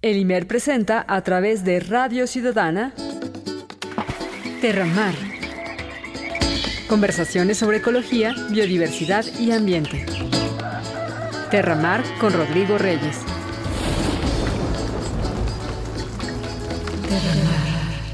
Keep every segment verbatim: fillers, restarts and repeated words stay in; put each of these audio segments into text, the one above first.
El I M E R presenta a través de Radio Ciudadana Terramar. Conversaciones sobre ecología, biodiversidad y ambiente. Terramar con Rodrigo Reyes. Terramar.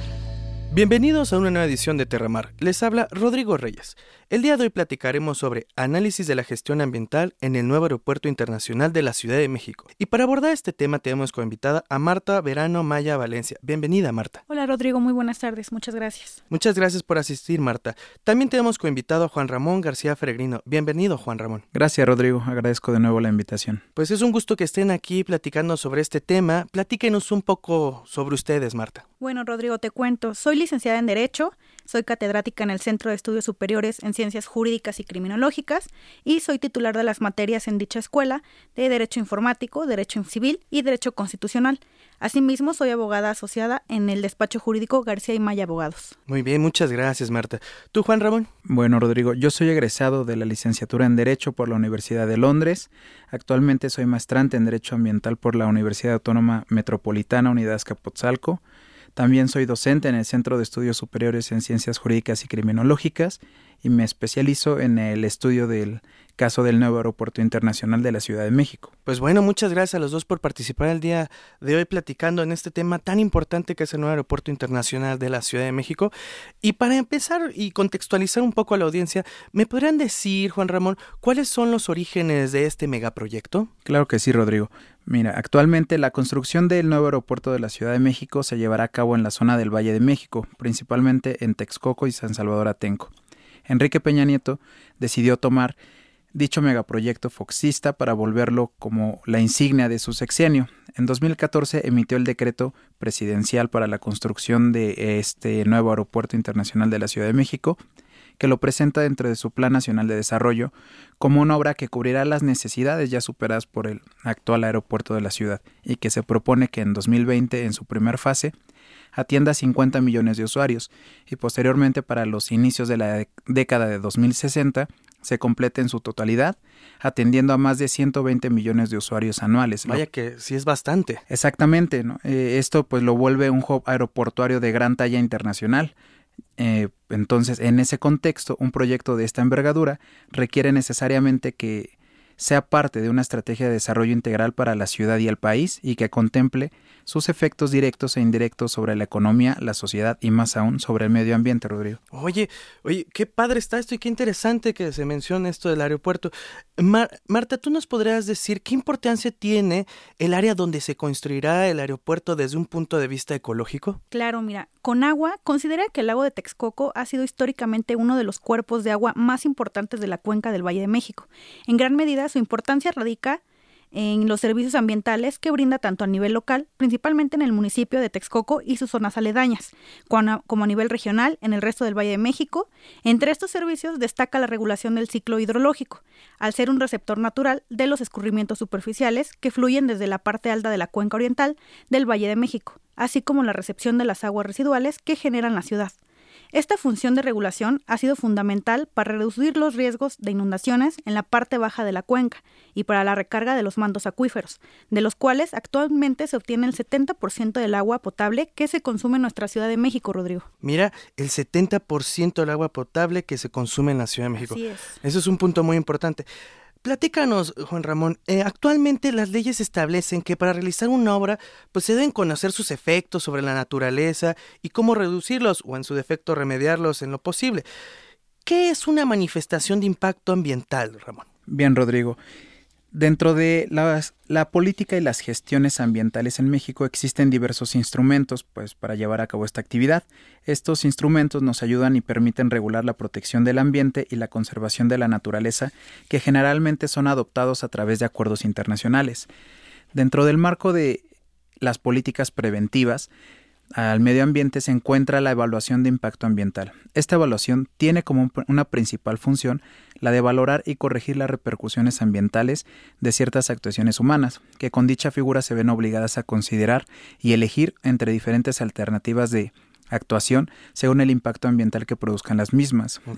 Bienvenidos a una nueva edición de Terramar. Les habla Rodrigo Reyes. El día de hoy platicaremos sobre análisis de la gestión ambiental en el nuevo Aeropuerto Internacional de la Ciudad de México. Y para abordar este tema tenemos como invitada a Marta Verano Maya Valencia. Bienvenida, Marta. Hola, Rodrigo. Muy buenas tardes. Muchas gracias. Muchas gracias por asistir, Marta. También tenemos como invitado a Juan Ramón García Feregrino. Bienvenido, Juan Ramón. Gracias, Rodrigo. Agradezco de nuevo la invitación. Pues es un gusto que estén aquí platicando sobre este tema. Platíquenos un poco sobre ustedes, Marta. Bueno, Rodrigo, te cuento. Soy licenciada en Derecho, soy catedrática en el Centro de Estudios Superiores en Ciencias Jurídicas y Criminológicas y soy titular de las materias en dicha escuela de Derecho Informático, Derecho Civil y Derecho Constitucional. Asimismo, soy abogada asociada en el despacho jurídico García y Maya Abogados. Muy bien, muchas gracias, Marta. ¿Tú, Juan Ramón? Bueno, Rodrigo, yo soy egresado de la licenciatura en Derecho por la Universidad de Londres. Actualmente soy maestrante en Derecho Ambiental por la Universidad Autónoma Metropolitana Unidad Azcapotzalco. También soy docente en el Centro de Estudios Superiores en Ciencias Jurídicas y Criminológicas y me especializo en el estudio del caso del nuevo Aeropuerto Internacional de la Ciudad de México. Pues bueno, muchas gracias a los dos por participar el día de hoy platicando en este tema tan importante que es el nuevo Aeropuerto Internacional de la Ciudad de México. Y para empezar y contextualizar un poco a la audiencia, ¿me podrían decir, Juan Ramón, cuáles son los orígenes de este megaproyecto? Claro que sí, Rodrigo. Mira, actualmente la construcción del nuevo aeropuerto de la Ciudad de México se llevará a cabo en la zona del Valle de México, principalmente en Texcoco y San Salvador Atenco. Enrique Peña Nieto decidió tomar dicho megaproyecto foxista para volverlo como la insignia de su sexenio. En dos mil catorce emitió el decreto presidencial para la construcción de este nuevo aeropuerto internacional de la Ciudad de México, que lo presenta dentro de su Plan Nacional de Desarrollo como una obra que cubrirá las necesidades ya superadas por el actual aeropuerto de la ciudad y que se propone que en dos mil veinte, en su primer fase, atienda a cincuenta millones de usuarios y posteriormente para los inicios de la década de dos mil sesenta se complete en su totalidad, atendiendo a más de ciento veinte millones de usuarios anuales. Vaya que sí es bastante. Exactamente, ¿no? Eh, esto pues lo vuelve un hub aeroportuario de gran talla internacional. Eh, entonces, en ese contexto, un proyecto de esta envergadura requiere necesariamente que sea parte de una estrategia de desarrollo integral para la ciudad y el país y que contemple sus efectos directos e indirectos sobre la economía, la sociedad y más aún sobre el medio ambiente, Rodrigo. Oye, oye, qué padre está esto y qué interesante que se mencione esto del aeropuerto. Mar- Marta, ¿tú nos podrías decir qué importancia tiene el área donde se construirá el aeropuerto desde un punto de vista ecológico? Claro, mira, Conagua considera que el lago de Texcoco ha sido históricamente uno de los cuerpos de agua más importantes de la cuenca del Valle de México. En gran medida, su importancia radica en los servicios ambientales que brinda tanto a nivel local, principalmente en el municipio de Texcoco y sus zonas aledañas, como a nivel regional en el resto del Valle de México. Entre estos servicios destaca la regulación del ciclo hidrológico, al ser un receptor natural de los escurrimientos superficiales que fluyen desde la parte alta de la cuenca oriental del Valle de México, así como la recepción de las aguas residuales que generan la ciudad. Esta función de regulación ha sido fundamental para reducir los riesgos de inundaciones en la parte baja de la cuenca y para la recarga de los mantos acuíferos, de los cuales actualmente se obtiene el setenta por ciento del agua potable que se consume en nuestra Ciudad de México, Rodrigo. Mira, el setenta por ciento del agua potable que se consume en la Ciudad de México. Así es. Eso es un punto muy importante. Platícanos, Juan Ramón, eh, actualmente las leyes establecen que para realizar una obra pues se deben conocer sus efectos sobre la naturaleza y cómo reducirlos o en su defecto remediarlos en lo posible. ¿Qué es una manifestación de impacto ambiental, Ramón? Bien, Rodrigo. Dentro de las, la política y las gestiones ambientales en México existen diversos instrumentos pues, para llevar a cabo esta actividad. Estos instrumentos nos ayudan y permiten regular la protección del ambiente y la conservación de la naturaleza, que generalmente son adoptados a través de acuerdos internacionales. Dentro del marco de las políticas preventivas al medio ambiente se encuentra la evaluación de impacto ambiental. Esta evaluación tiene como una principal función la de valorar y corregir las repercusiones ambientales de ciertas actuaciones humanas, que con dicha figura se ven obligadas a considerar y elegir entre diferentes alternativas de actuación según el impacto ambiental que produzcan las mismas. Okay.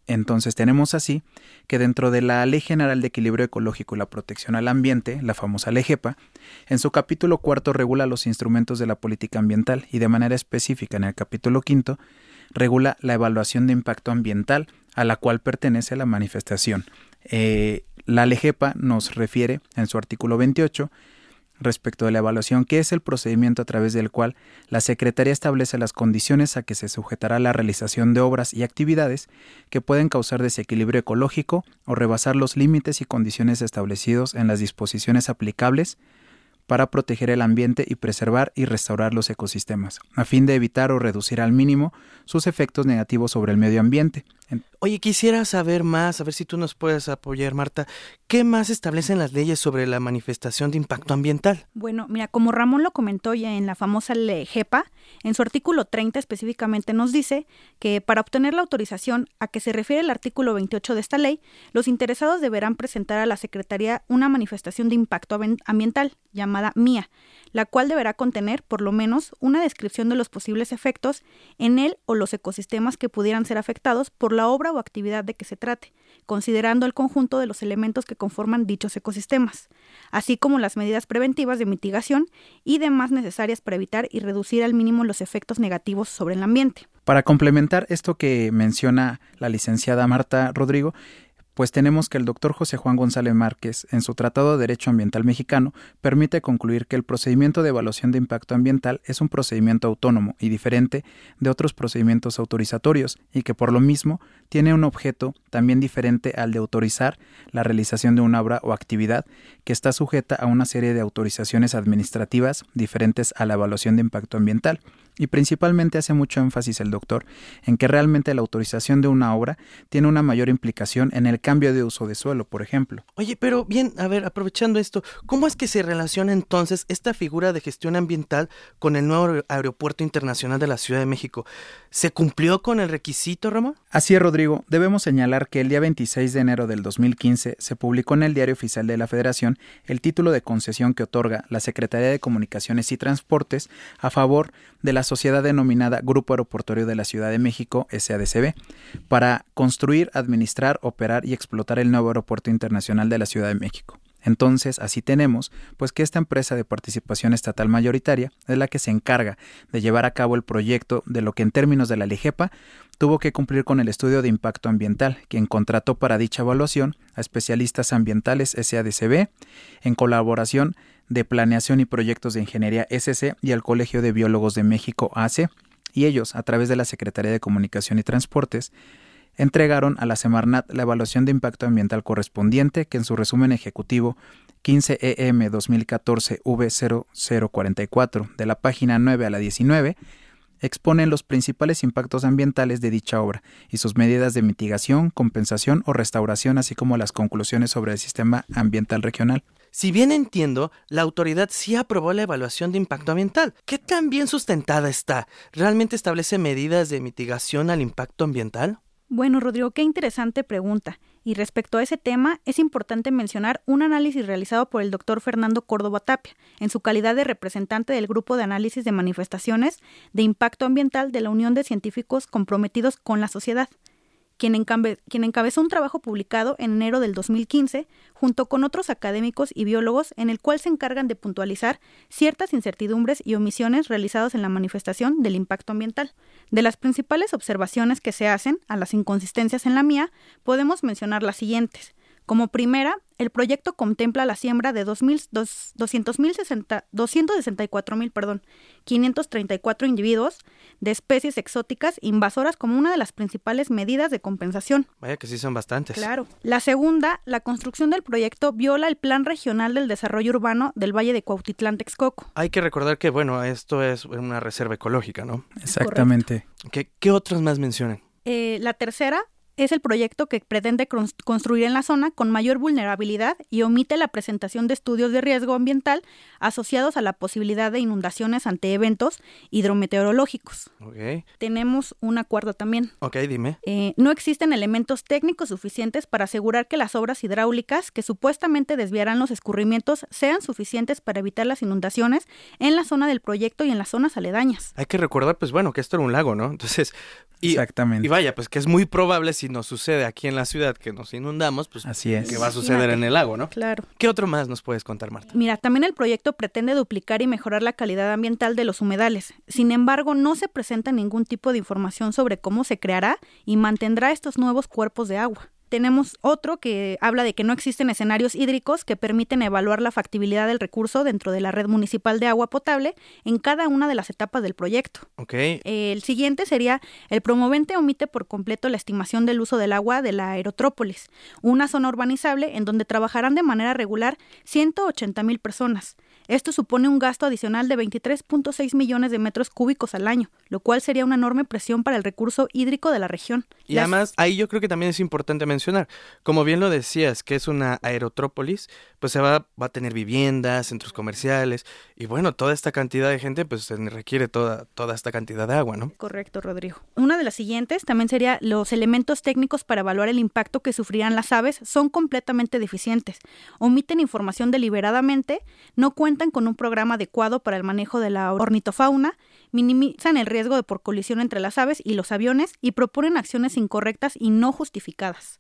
Entonces tenemos así que dentro de la Ley General de Equilibrio Ecológico y la Protección al Ambiente, la famosa Ley GEPA, en su capítulo cuarto regula los instrumentos de la política ambiental y de manera específica en el capítulo quinto regula la evaluación de impacto ambiental a la cual pertenece la manifestación. Eh, la Ley GEPA nos refiere en su artículo veintiocho respecto de la evaluación, que es el procedimiento a través del cual la Secretaría establece las condiciones a que se sujetará la realización de obras y actividades que pueden causar desequilibrio ecológico o rebasar los límites y condiciones establecidos en las disposiciones aplicables para proteger el ambiente y preservar y restaurar los ecosistemas, a fin de evitar o reducir al mínimo sus efectos negativos sobre el medio ambiente. Oye, quisiera saber más, a ver si tú nos puedes apoyar, Marta. ¿Qué más establecen las leyes sobre la manifestación de impacto ambiental? Bueno, mira, como Ramón lo comentó ya en la famosa ley GEPA, en su artículo treinta específicamente nos dice que para obtener la autorización a que se refiere el artículo veintiocho de esta ley, los interesados deberán presentar a la Secretaría una manifestación de impacto ambiental, llamada MIA, la cual deberá contener, por lo menos, una descripción de los posibles efectos en él o los ecosistemas que pudieran ser afectados por la obra o actividad de que se trate, considerando el conjunto de los elementos que conforman dichos ecosistemas, así como las medidas preventivas de mitigación y demás necesarias para evitar y reducir al mínimo los efectos negativos sobre el ambiente. Para complementar esto que menciona la licenciada Marta Rodrigo, pues tenemos que el doctor José Juan González Márquez, en su Tratado de Derecho Ambiental Mexicano, permite concluir que el procedimiento de evaluación de impacto ambiental es un procedimiento autónomo y diferente de otros procedimientos autorizatorios y que por lo mismo tiene un objeto también diferente al de autorizar la realización de una obra o actividad que está sujeta a una serie de autorizaciones administrativas diferentes a la evaluación de impacto ambiental. Y principalmente hace mucho énfasis el doctor en que realmente la autorización de una obra tiene una mayor implicación en el cambio de uso de suelo, por ejemplo. Oye, pero bien, a ver, aprovechando esto, ¿cómo es que se relaciona entonces esta figura de gestión ambiental con el nuevo Aeropuerto Internacional de la Ciudad de México? ¿Se cumplió con el requisito, Ramón? Así es, Rodrigo. Debemos señalar que el día veintiséis de enero del dos mil quince se publicó en el Diario Oficial de la Federación el título de concesión que otorga la Secretaría de Comunicaciones y Transportes a favor de la sociedad denominada Grupo Aeroportuario de la Ciudad de México, S A D C B, para construir, administrar, operar y explotar el nuevo Aeropuerto Internacional de la Ciudad de México. Entonces, así tenemos, pues que esta empresa de participación estatal mayoritaria es la que se encarga de llevar a cabo el proyecto de lo que en términos de la Ley GEPA tuvo que cumplir con el estudio de impacto ambiental, quien contrató para dicha evaluación a especialistas ambientales S A D C B, en colaboración de Planeación y Proyectos de Ingeniería S C y al Colegio de Biólogos de México A C, y ellos, a través de la Secretaría de Comunicación y Transportes, entregaron a la Semarnat la evaluación de impacto ambiental correspondiente, que en su resumen ejecutivo quince E M dos mil catorce V cero cero cuarenta y cuatro de la página nueve a la diecinueve, exponen los principales impactos ambientales de dicha obra y sus medidas de mitigación, compensación o restauración, así como las conclusiones sobre el sistema ambiental regional. Si bien entiendo, la autoridad sí aprobó la evaluación de impacto ambiental. ¿Qué tan bien sustentada está? ¿Realmente establece medidas de mitigación al impacto ambiental? Bueno, Rodrigo, qué interesante pregunta. Y respecto a ese tema, es importante mencionar un análisis realizado por el doctor Fernando Córdoba Tapia, en su calidad de representante del Grupo de Análisis de Manifestaciones de Impacto Ambiental de la Unión de Científicos Comprometidos con la Sociedad, quien, encabe- quien encabezó un trabajo publicado en enero del dos mil quince, junto con otros académicos y biólogos, en el cual se encargan de puntualizar ciertas incertidumbres y omisiones realizadas en la manifestación del impacto ambiental. De las principales observaciones que se hacen a las inconsistencias en la MIA, podemos mencionar las siguientes. Como primera, el proyecto contempla la siembra de doscientos sesenta y cuatro mil quinientos treinta y cuatro individuos de especies exóticas invasoras como una de las principales medidas de compensación. Vaya que sí son bastantes. Claro. La segunda, la construcción del proyecto viola el Plan Regional del Desarrollo Urbano del Valle de Cuautitlán-Texcoco. Hay que recordar que, bueno, esto es una reserva ecológica, ¿no? Exactamente. ¿Qué, qué otros más mencionan? Eh, la tercera es el proyecto que pretende construir en la zona con mayor vulnerabilidad y omite la presentación de estudios de riesgo ambiental asociados a la posibilidad de inundaciones ante eventos hidrometeorológicos. Okay. Tenemos una cuarta también. Ok, dime. Eh, no existen elementos técnicos suficientes para asegurar que las obras hidráulicas que supuestamente desviarán los escurrimientos sean suficientes para evitar las inundaciones en la zona del proyecto y en las zonas aledañas. Hay que recordar, pues bueno, que esto era un lago, ¿no? Entonces, y, exactamente. Y vaya, pues que es muy probable si si nos sucede aquí en la ciudad que nos inundamos, pues así es. ¿Qué va a suceder Imagínate. en el lago, no? Claro. ¿Qué otro más nos puedes contar, Marta? Mira, también el proyecto pretende duplicar y mejorar la calidad ambiental de los humedales. Sin embargo, no se presenta ningún tipo de información sobre cómo se creará y mantendrá estos nuevos cuerpos de agua. Tenemos otro que habla de que no existen escenarios hídricos que permiten evaluar la factibilidad del recurso dentro de la red municipal de agua potable en cada una de las etapas del proyecto. Ok. El siguiente sería: el promovente omite por completo la estimación del uso del agua de la aerótrópolis, una zona urbanizable en donde trabajarán de manera regular ciento ochenta mil personas. Esto supone un gasto adicional de veintitrés punto seis millones de metros cúbicos al año, lo cual sería una enorme presión para el recurso hídrico de la región. Y Las- además, ahí yo creo que también es importante mencionar, como bien lo decías, que es una aerótrópolis, pues se va, va a tener viviendas, centros comerciales, y bueno, toda esta cantidad de gente, pues se requiere toda, toda esta cantidad de agua, ¿no? Correcto, Rodrigo. Una de las siguientes también sería: los elementos técnicos para evaluar el impacto que sufrirán las aves son completamente deficientes. Omiten información deliberadamente, no cuentan con un programa adecuado para el manejo de la ornitofauna, minimizan el riesgo de por colisión entre las aves y los aviones y proponen acciones incorrectas y no justificadas.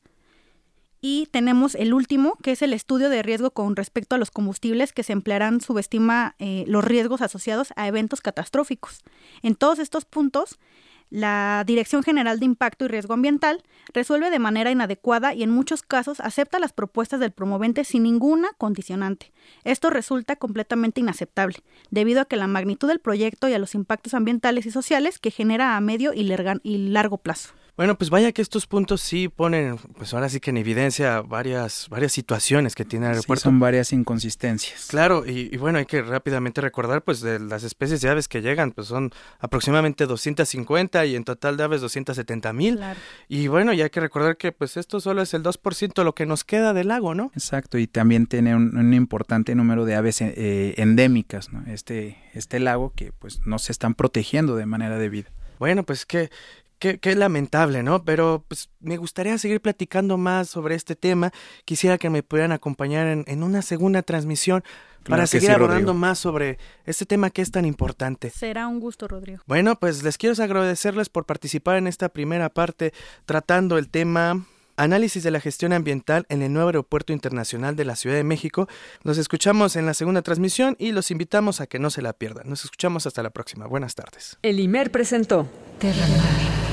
Y tenemos el último, que es el estudio de riesgo con respecto a los combustibles que se emplearán, subestima eh, los riesgos asociados a eventos catastróficos. En todos estos puntos, la Dirección General de Impacto y Riesgo Ambiental resuelve de manera inadecuada y en muchos casos acepta las propuestas del promovente sin ninguna condicionante. Esto resulta completamente inaceptable, debido a que la magnitud del proyecto y a los impactos ambientales y sociales que genera a medio y, lerga- y largo plazo. Bueno, pues vaya que estos puntos sí ponen, pues ahora sí que en evidencia varias, varias situaciones que tiene el Sí, aeropuerto. son varias inconsistencias. Claro, y, y bueno, hay que rápidamente recordar, pues de las especies de aves que llegan, pues son aproximadamente doscientas cincuenta y en total de aves doscientas setenta mil. Claro. Y bueno, y hay que recordar que pues esto solo es el dos por ciento de lo que nos queda del lago, ¿no? Exacto, y también tiene un, un importante número de aves eh, endémicas, ¿no? Este, este lago que pues no se están protegiendo de manera debida. Bueno, pues qué, qué, qué lamentable, ¿no? Pero pues me gustaría seguir platicando más sobre este tema. Quisiera que me pudieran acompañar en, en una segunda transmisión para Claro que seguir sí, abordando Rodrigo. más sobre este tema que es tan importante. Será un gusto, Rodrigo. Bueno, pues les quiero agradecerles por participar en esta primera parte tratando el tema Análisis de la gestión ambiental en el nuevo aeropuerto internacional de la Ciudad de México. Nos escuchamos en la segunda transmisión y los invitamos a que no se la pierdan. Nos escuchamos hasta la próxima. Buenas tardes. El I M E R presentó Terra Mar.